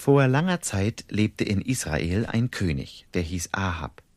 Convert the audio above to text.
Vor langer Zeit lebte in Israel ein König, der hieß Ahab.